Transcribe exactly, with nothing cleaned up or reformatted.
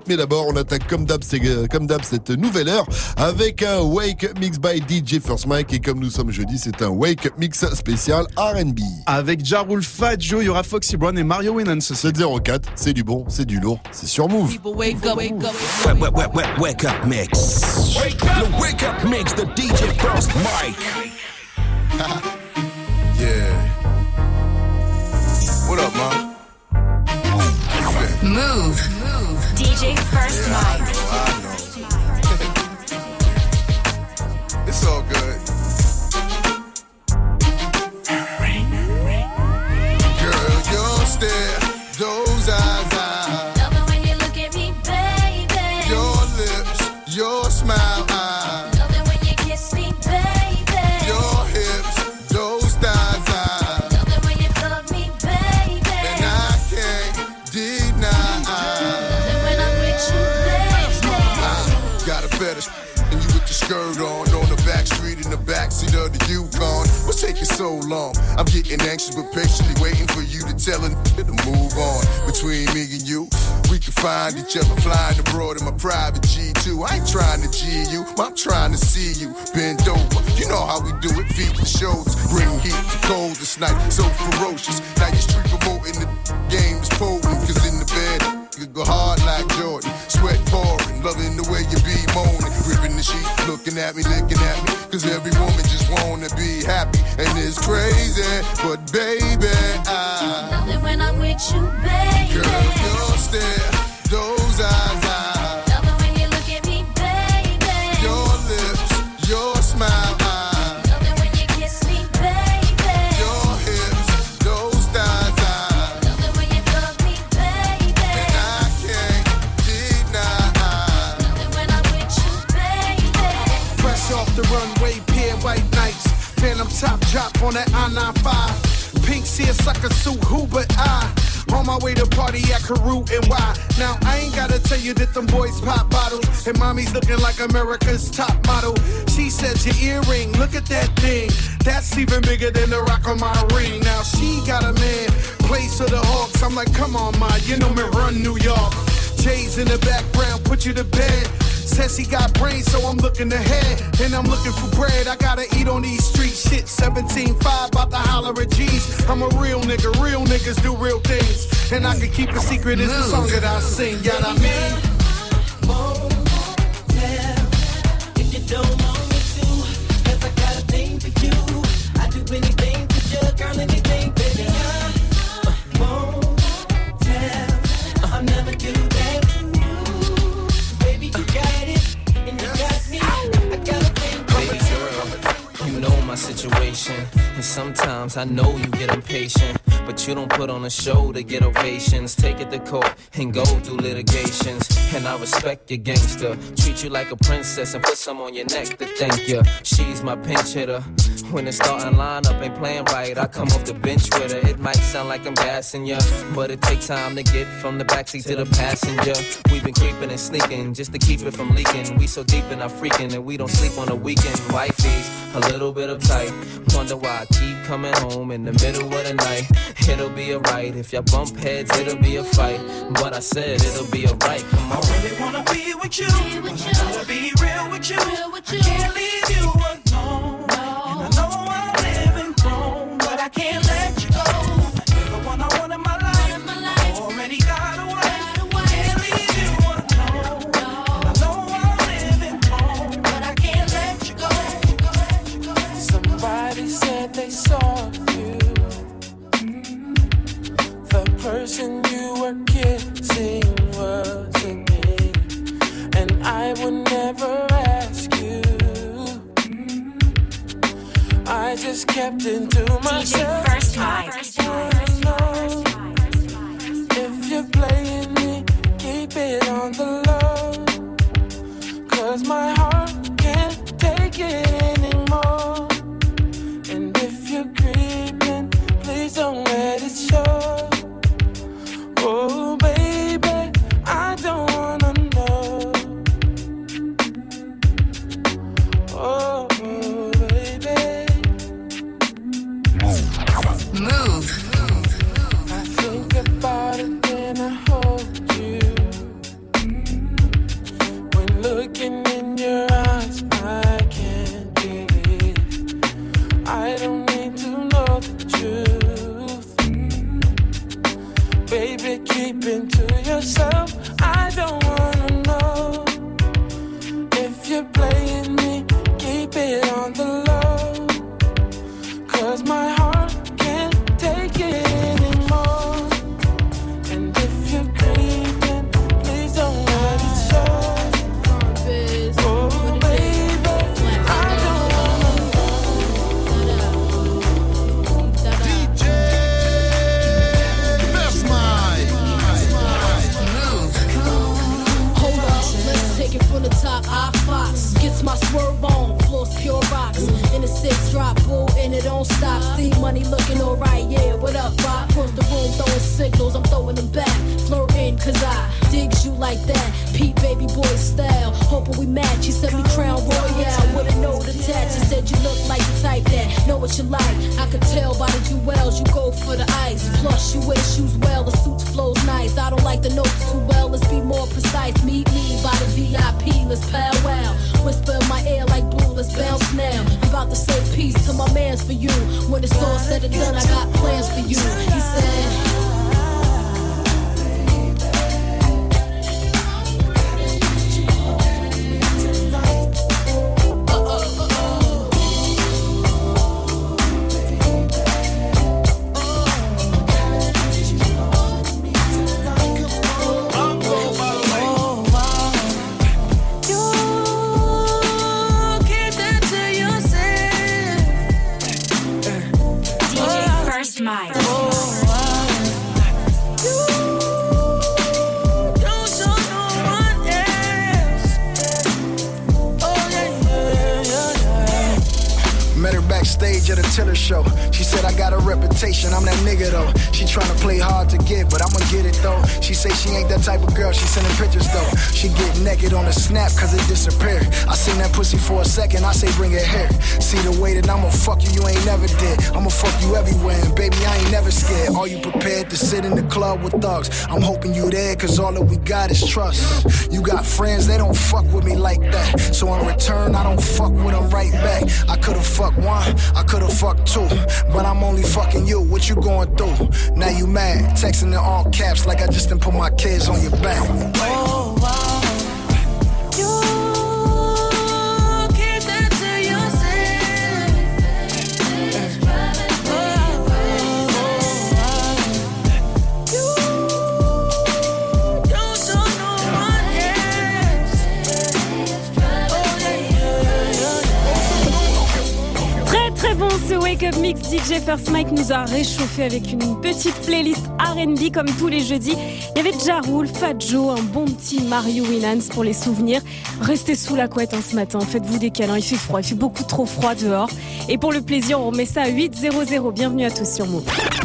Mais d'abord, on attaque comme d'hab, c'est, comme d'hab cette nouvelle heure avec un Wake Up Mix by D J First Mike. Et comme nous sommes jeudi, c'est un Wake Up Mix spécial R and B. Avec Ja Rule, Fat Joe, il y aura Foxy Brown et Mario Winans. C'est zéro quatre, c'est du bon, c'est du lourd, c'est sur Move. People wake up, wake up, wake up, wake, wake, wake up mix. Wake up. The Wake Up Mix, the D J First Mike. Yeah. What up, man? Move. Move. D J First Mike. I know. It's all good. Girl, your stare, those eyes, eyes. Love it when you look at me, baby. Your lips, your smile, eyes. Love it when you kiss me, baby. Your hips, those thighs, eyes. Love it when you hug me, baby. And I can't deny. Love it when I'm with you, baby. I got a fetish. And you with your skirt on, on the back street in the backseat of the Yukon. What's taking so long? I'm getting anxious but patiently waiting for you to tell a nigga to move on. Between me and you, we can find each other flying abroad in my private G two. I ain't trying to G you, I'm trying to see you bend over. You know how we do it, feet and shoulders. Bring heat to cold this night, so ferocious. Now you street promoting the game is potent, cause in the bed, you go hard like Jordan. Sweat pouring, loving the way you be moaning. Gripping the sheet, looking at me, looking at me. Cause every woman just wanna be happy. And it's crazy, but baby, I Love it when I'm with you, baby. Girl, your stare, those eyes, I Love it when you look at me, baby. Your lips, your smile, I Love it when you kiss me, baby. Your hips, those thighs, I Love it when you hug me, baby. And I can't deny. Love it when I'm with you, baby. Fresh off the runway, pier white nights. Phantom top drop on that I ninety-five. Pink seersucker suit, who but I? On my way to party at Karoo and Y. Now I ain't gotta tell you that them boys pop bottles. And mommy's looking like America's top model. She says your earring, look at that thing. That's even bigger than the rock on my ring. Now she got a man, plays for the Hawks. I'm like, come on, ma, you know me run New York. Jay's in the background, put you to bed. Says he got brains, so I'm looking ahead. And I'm looking for bread, I gotta eat on these streets. Shit, seventeen five, about to holler at G's. I'm a real nigga, real niggas do real things. And I can keep a secret, it's the song that I sing, yeah, I mean. If you don't want me to, cause I got a thing for you. I do anything for you, girl, anything, baby. I won't tell, I'll never do that to you. Baby, you got it, and you got me. I got a thing for you. Baby girl, you know my situation. And sometimes I know you get impatient, but you don't put on a show to get ovations. Take it to court and go through litigations. And I respect your gangster. Treat you like a princess and put some on your neck to thank you. She's my pinch hitter. When the starting lineup ain't playing right, I come off the bench with her. It might sound like I'm gassing ya, but it takes time to get from the backseat to the passenger. We've been creeping and sneaking just to keep it from leaking. We so deep in our freaking and we don't sleep on the weekend. Wifey's a little bit uptight. Wonder why I keep coming home in the middle of the night. It'll be alright. If y'all bump heads, it'll be a fight. But I said it'll be alright. Come on. I really wanna be with you. Be with you. I wanna be real with you. Real with you. I can't leave you alone. No. And I know I'm living wrong, but I can't let you go. You're the one I want in my life. In my life. Already got away. Can't leave you alone. No. And I know I'm living wrong, but I can't let you go. Somebody said they saw you. The person you were kissing wasn't me, and I would never ask you. I just kept it to myself. D J First Mike. If you're playing me, keep it on the low, 'cause my heart can't take it anymore. And if you're creeping, please don't let it show. Oh baby, I don't wanna know. Oh baby. Move. I think about it, then I hold you. looking in your eyes, I can't believe. I don't need to know the truth. Baby, keep it to yourself. I don't wanna know. If you're playing me, keep it on the low. Cause my heart can't take it anymore. And if you're creeping, please don't let it show. Oh baby, I don't wanna know. D J First Mike. Hold up, let's take it from the top. I Fox gets my swerve on, floors pure rocks. In the six drop, bull, and it don't stop. See money looking alright, yeah. What up, Rob? Across the room throwing signals, I'm throwing them back. Flirting, cause I digs you like that. Pete baby boy style, hoping we match. He said me crown royale with a note attached. He said you look like the type that know what you like. I could tell by the jewels, you go for the ice. Plus you wear shoes well, the suit flows nice. I don't like the notes too well, let's be more precise. Meet me by the V I P, let's powwow. Whisper in my ear like boo, let's bounce now. I'm about to say peace to my mans for you. When it's all said and done, I got plans for you. He said Backstage at a Tiller show. She said I got a reputation, I'm that nigga though. She tryna play hard to get, but I'ma get it though. She say she ain't that type of girl, she sending pictures though. She get naked on a snap cause it disappeared. I seen that pussy for a second, I say bring it here. See the way that I'ma fuck you, you ain't never did. I'ma fuck you everywhere, and baby I ain't never scared. Are you prepared to sit in the club with thugs? I'm hoping you there cause all that we got is trust. You got friends, they don't fuck with me like that. So in return, I don't fuck with them right back. I could've fucked one, I could've fucked two, but I'm only fucking you. What you going through? Now you mad, texting in all caps like I just done put my kids on your back. Oh, wow. You keep that to yourself. Oh, you don't show no one else. Très très bon ce Wake Up Mix. D J First Mike nous a réchauffé avec une petite playlist R and B comme tous les jeudis. Il y avait Ja Rule, Fat Joe, un bon petit Mario Winans pour les souvenirs. Restez sous la couette hein, ce matin, faites-vous des câlins, il fait froid, il fait beaucoup trop froid dehors. Et pour le plaisir, on remet ça à huit zéro zéro. Bienvenue à tous sur Move.